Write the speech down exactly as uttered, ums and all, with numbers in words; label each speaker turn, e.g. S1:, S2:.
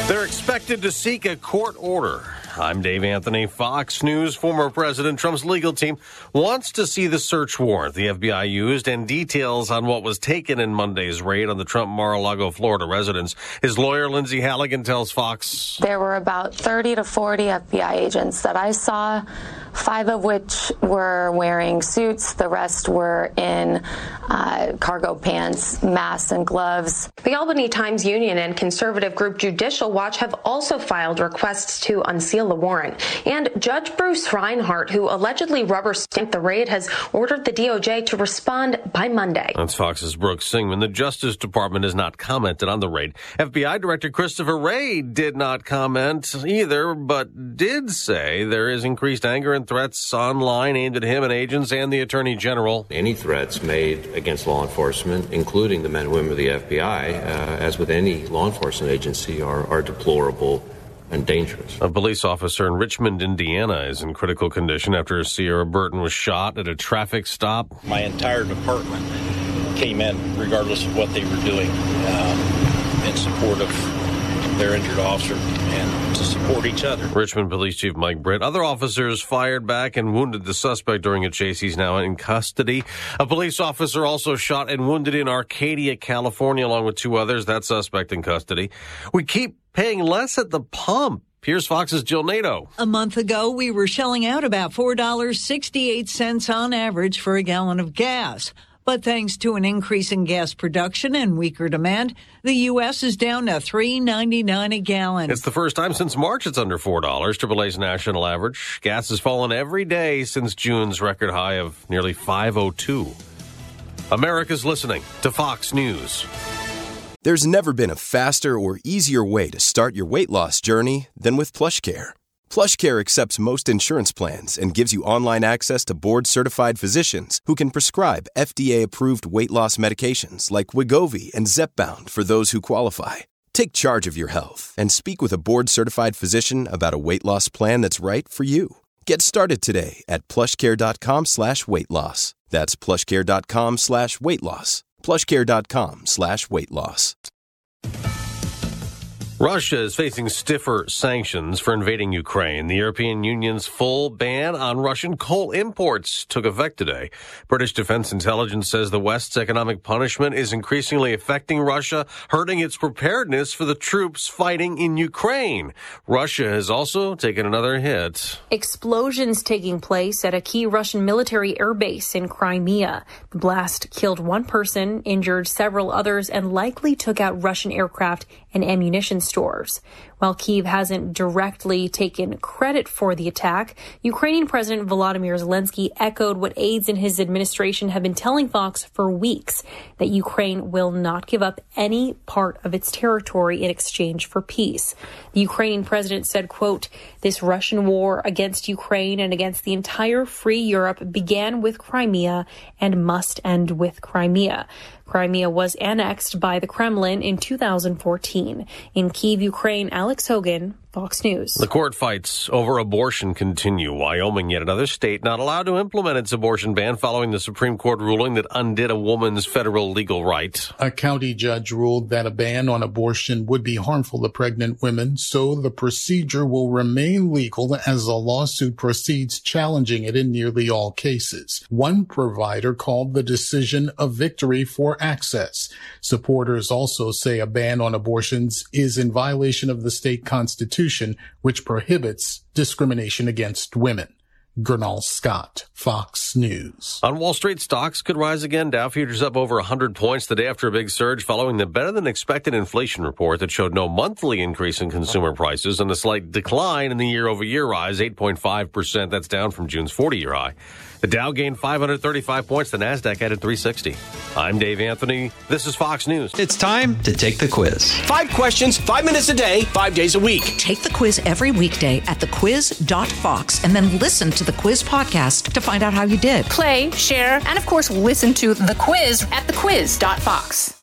S1: They're expected to seek a court order. I'm Dave Anthony, Fox News. Former President Trump's legal team wants to see the search warrant the F B I used and details on what was taken in Monday's raid on the Trump Mar-a-Lago, Florida residence. His lawyer, Lindsay Halligan, tells Fox.
S2: There were about thirty to forty F B I agents that I saw, five of which were wearing suits. The rest were in uh, cargo pants, masks, and gloves.
S3: The Albany Times Union and conservative group Judicial Watch have also filed requests to unseal the warrant. And Judge Bruce Reinhart, who allegedly rubber-stamped the raid, has ordered the D O J to respond by Monday.
S1: That's Fox's Brooks Singman. The Justice Department has not commented on the raid. F B I Director Christopher Wray did not comment either, but did say there is increased anger and threats online aimed at him and agents and the Attorney General.
S4: Any threats made against law enforcement, including the men and women of the F B I, uh, as with any law enforcement agency, are, are deplorable and dangerous.
S1: A police officer in Richmond, Indiana is in critical condition after Sierra Burton was shot at a traffic stop.
S5: My entire department came in, regardless of what they were doing, um, in support of their injured officer and to support each other.
S1: Richmond Police Chief Mike Britt. Other officers fired back and wounded the suspect during a chase. He's now in custody. A police officer also shot and wounded in Arcadia, California, along with two others. That suspect in custody. We keep paying less at the pump. Here's Fox's Jill Nato.
S6: A month ago, we were shelling out about four dollars and sixty-eight cents on average for a gallon of gas. But thanks to an increase in gas production and weaker demand, the U S is down to three dollars and ninety-nine cents a gallon.
S1: It's the first time since March it's under four dollars, triple A's national average. Gas has fallen every day since June's record high of nearly five oh two. America's listening to Fox News.
S7: There's never been a faster or easier way to start your weight loss journey than with PlushCare. PlushCare accepts most insurance plans and gives you online access to board-certified physicians who can prescribe F D A-approved weight loss medications like Wegovy and Zepbound for those who qualify. Take charge of your health and speak with a board-certified physician about a weight loss plan that's right for you. Get started today at plushcare.com slash weight loss. That's plushcare.com slash weight loss. plushcare.com slash weight loss.
S1: Russia is facing stiffer sanctions for invading Ukraine. The European Union's full ban on Russian coal imports took effect today. British Defense Intelligence says the West's economic punishment is increasingly affecting Russia, hurting its preparedness for the troops fighting in Ukraine. Russia has also taken another hit.
S3: Explosions taking place at a key Russian military airbase in Crimea. The blast killed one person, injured several others, and likely took out Russian aircraft and ammunition stores. While Kyiv hasn't directly taken credit for the attack, Ukrainian President Volodymyr Zelensky echoed what aides in his administration have been telling Fox for weeks, that Ukraine will not give up any part of its territory in exchange for peace. The Ukrainian president said, quote, "This Russian war against Ukraine and against the entire free Europe began with Crimea and must end with Crimea." Crimea was annexed by the Kremlin in two thousand fourteen. In Kyiv, Ukraine, Alex Hogan, Fox News.
S1: The court fights over abortion continue. Wyoming, yet another state not allowed to implement its abortion ban following the Supreme Court ruling that undid a woman's federal legal right.
S8: A county judge ruled that a ban on abortion would be harmful to pregnant women, so the procedure will remain legal as a lawsuit proceeds challenging it in nearly all cases. One provider called the decision a victory for access. Supporters also say a ban on abortions is in violation of the state constitution, which prohibits discrimination against women. Gernal Scott, Fox News.
S1: On Wall Street, stocks could rise again. Dow futures up over one hundred points the day after a big surge following the better-than-expected inflation report that showed no monthly increase in consumer prices and a slight decline in the year-over-year rise, eight point five percent. That's down from June's forty-year high. The Dow gained five hundred thirty-five points. The Nasdaq added three sixty. I'm Dave Anthony. This is Fox News.
S9: It's time to take the quiz.
S10: Five questions, five minutes a day, five days a week.
S11: Take the quiz every weekday at the quiz dot fox and then listen to the quiz podcast to find out how you did.
S12: Play, share, and of course listen to The Quiz at the quiz dot fox.